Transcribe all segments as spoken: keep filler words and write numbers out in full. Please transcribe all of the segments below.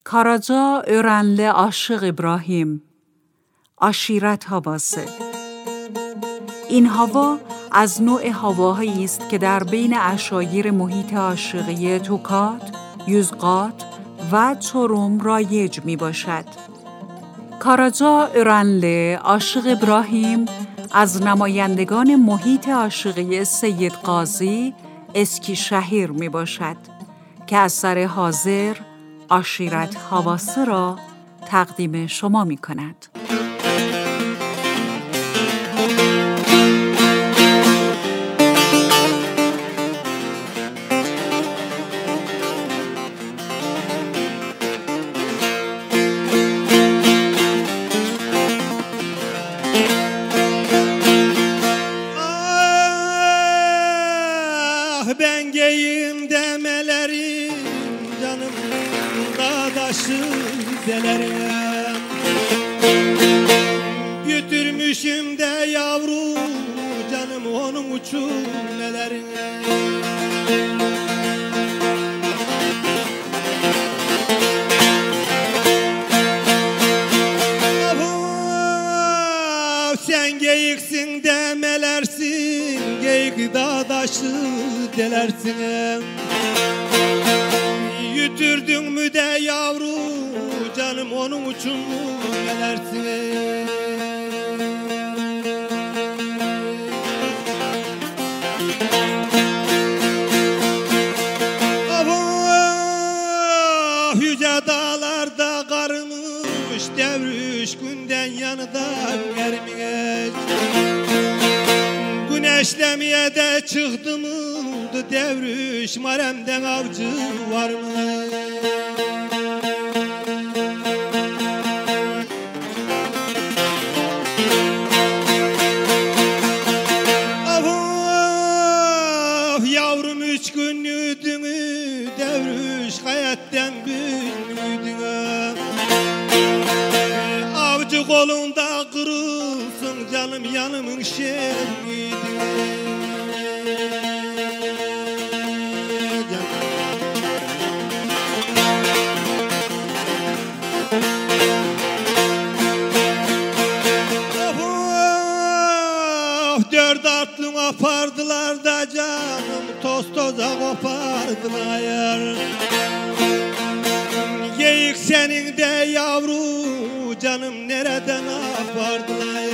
Karaca öğrenli aşık İbrahim. عشیرت havası. این هوا از نوع هواهایی است که در بین عشایر محیط عاشقی توکات، یوزقات و چروم رایج می باشد. کاراجا اورنلی عاشق ابراهیم از نمایندگان محیط عاشقی سید قاضی اسکیشهیر می باشد که از سر حاضر عشیرت havası را تقدیم شما می کند. Ben geyim demelerim canım dağdaşı delerim. Götürmüşüm de yavrum canım onun uçurmelerine. Sen geyiksin demelersin, geyik dağdaşı delersin. Yütürdün mü de yavru canım onun için gelersin. Oh, yüce dağlarda karınmış devriş günden yanıdan gelmiş. Güneşlemeye de çıktı mı devriş maremden avcı var mı? Oh, yavrum üç günlüydünü devriş hayattan günlüydünü. Avcı kolunda kırılsın canım yanımın şermiydi. Dört atlın apardılar da canım toz toza kopardılar. Geyik senin de yavru canım nereden apardılar.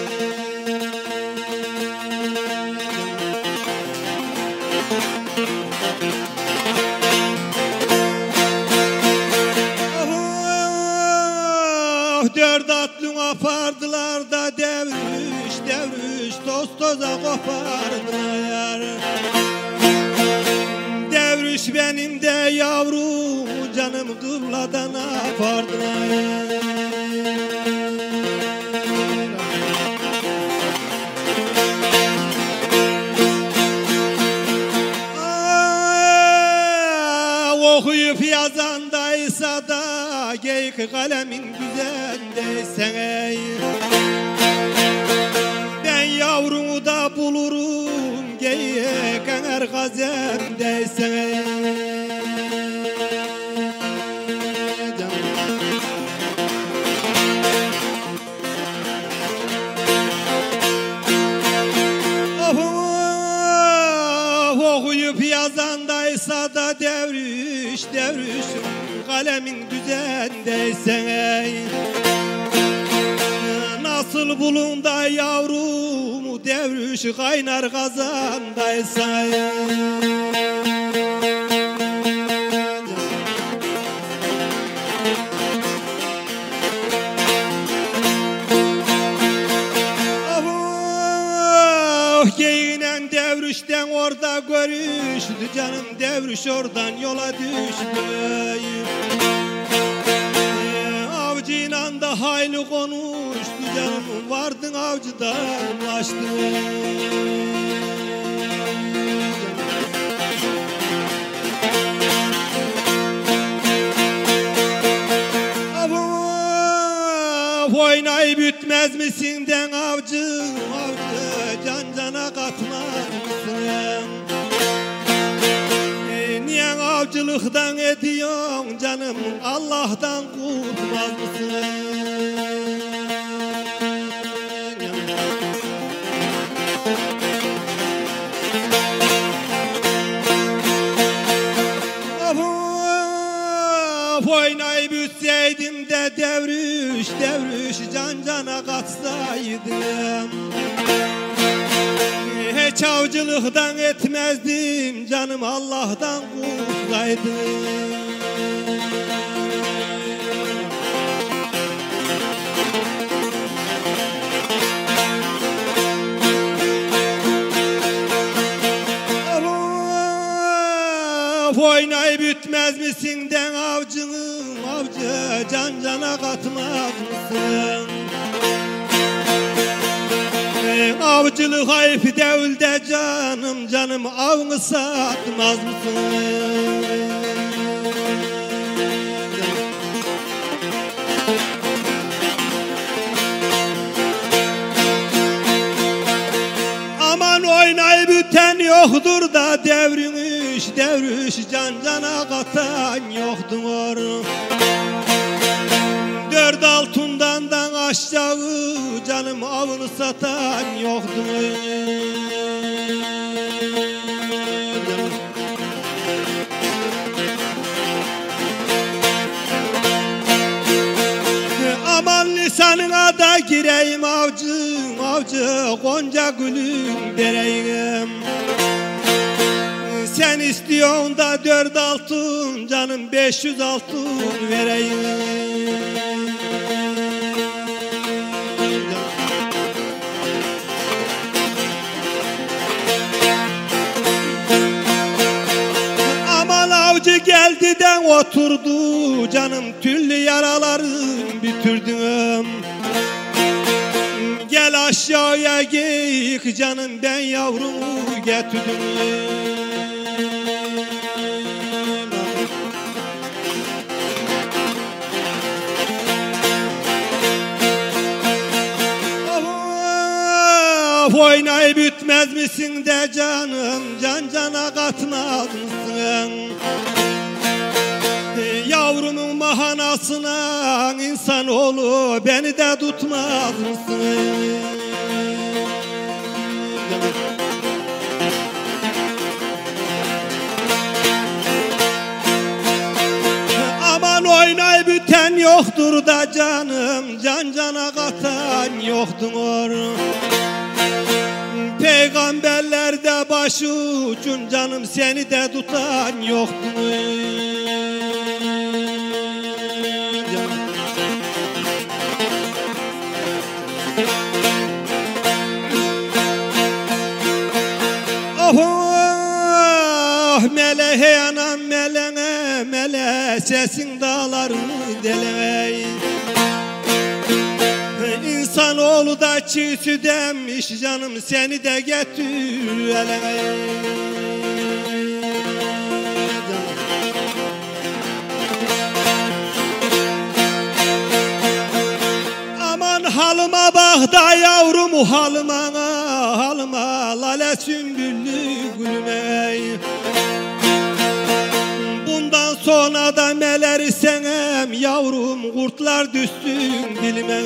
Oh, dört atlın apardılar da devriş devriş toz toza kopardılar. Devriş benim de yavrum canım kıbladan apardılar. Ah, okuyup yazandaysa da geyik kalemin güzendeysen. Ben yavrumu da bulurum geyik eğer gazemdeysen. Oh, okuyup yazandaysa da devriş devriş kalemin düzendeysen. Nasıl bulun da yavrumu devriş kaynar kazandaysan. Oh, geyinen devrişten orada görüştü canım devriş oradan yola düştü. Avcıyla da hayli konuştu canım vardın avcıdan kaçtı. Oynayıp bütmez misin den avcı, avcı can cana katmaz mısın? E, niye avcı avcılıktan ediyorsun canım, Allah'tan korkmaz mısın? Oynayıp ütseydim de devriş devriş can cana katsaydım. Hiç avcılıktan etmezdim canım, Allah'tan korksaydım. Oynayıp ütmez misin den avcını, avcı can cana katmaz mısın? Avcılık ayıp değil de canım, canım avını satmaz mısın? Aman oynayıp üten yoktur da devrimiş devriş can cana katan yoktur. Dört altından da aşağı canım avını satan yoktur. Aman lisanına da gireyim avcı, avcı Gonca gülüm dereyim. Sen istiyorsun da dört altın canım, beş yüz altın vereyim. Aman avcı geldi de oturdu canım, türlü yaralarım bitirdim. Gel aşağıya geyik canım, ben yavrumu getirdim. Oynayıp ütmez misin de canım, can cana katmaz mısın? Yavrumun mahanasına insanoğlu beni de tutmaz mısın? Aman oynayıp üten yoktur da canım, can cana katan yoktur. Peygamberler de başı ucun canım, seni de tutan yoktur. Oh mele hey anam melene mele, sesin dağlarını deley. İnsanoğlu da çiğ süt emmiş canım, seni de getir eleme. Aman halıma bak da yavrum, halıma halıma lale sümbüllü gülüme. Bundan sonra da meler senem yavrum, kurtlar düşsün dilime.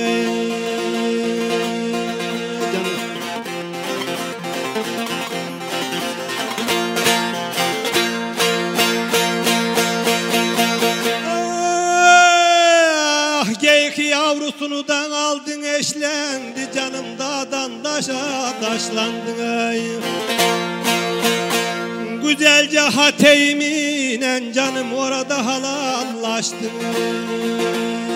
Ah geyik yavrusunu da aldın, eşlendi canım, dağdan taşa taşlandın. Güzelce hateyiminen canım orada halallaştın.